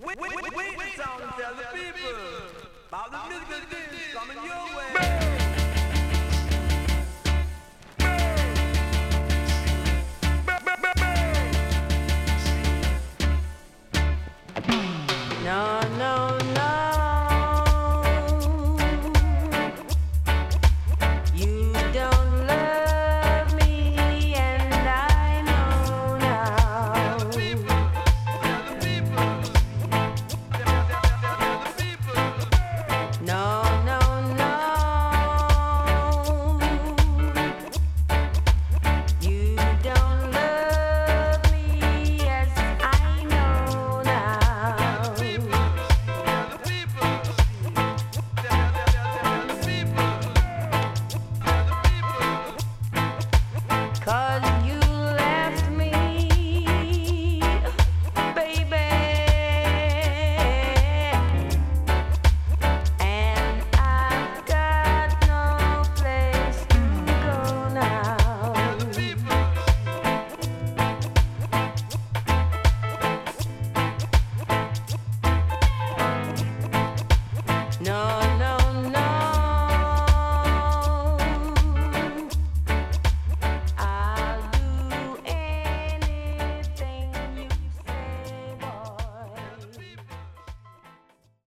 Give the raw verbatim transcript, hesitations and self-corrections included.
Wait, wait, wait, wait, wait, sound and tell the people about the musical things coming your way. No, no.